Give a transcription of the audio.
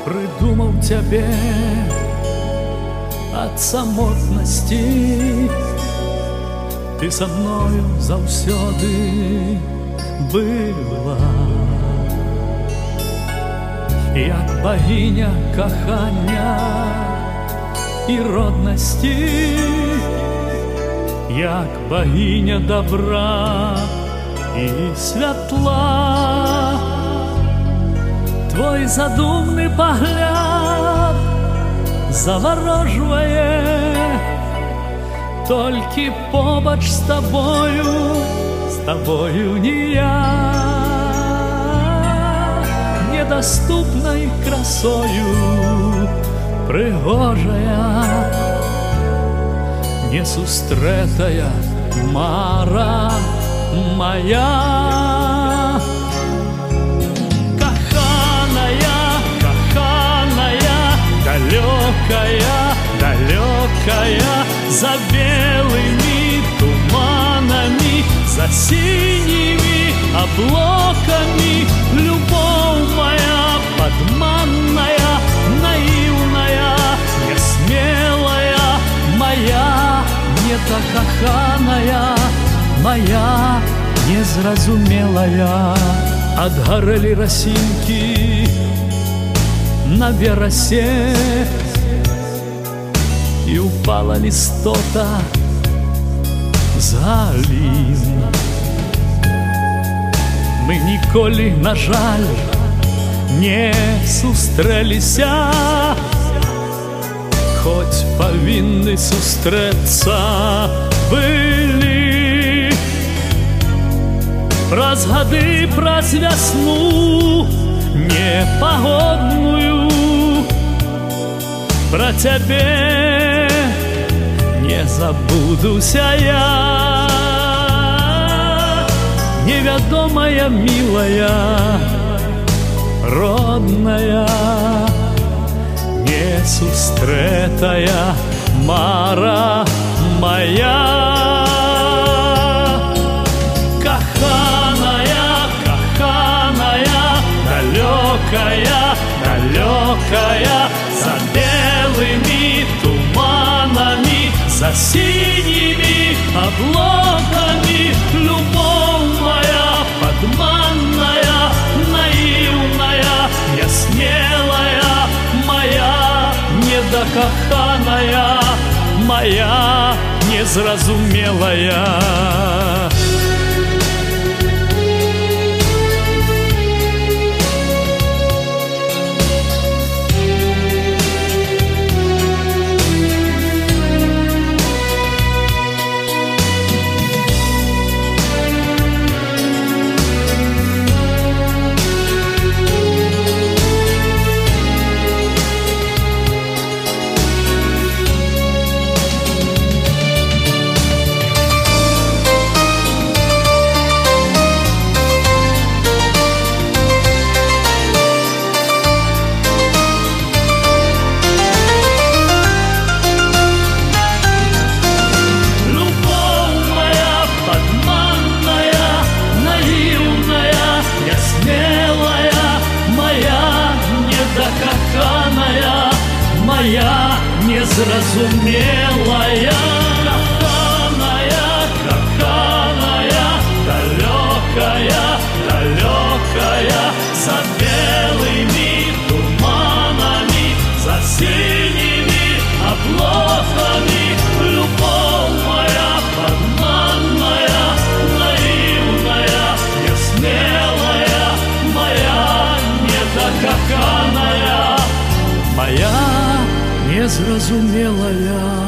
прыдумаў цябе ад самотнасці. Ты са мною заўсёды была, як багіня кахання і роднасці, як багіня добра і святла. Твой задумны погляд заворожвае, толькі побач з тобою не я. Недоступной красою прыгожая, несустрэтая мара моя. Далекая, далекая, за белыми туманами, за синими облаками, любовь моя подманная, наивная, несмелая, моя недокаханая, моя незразумелая. Отгорели росинки на веросе, и упала листота з галін. Мы ніколі, на жаль, не сустрэліся, хоць павінны сустрэцца былі. Праз гады, праз вясну непогодную, про цябе не забудуся я. Невядомая, милая, родная, несустрэтая мара моя. Далекая, далекая, за белыми туманами, за синими облаками, любовь моя подманная, наивная, несмелая, моя недокаханая, моя незразумелая. Моя незразумелая, каханая, каханая, далекая, далекая, за белыми туманами, за синими облаками, любовь моя подманная, наивная, несмелая, моя недокаханая, моя незразумелая.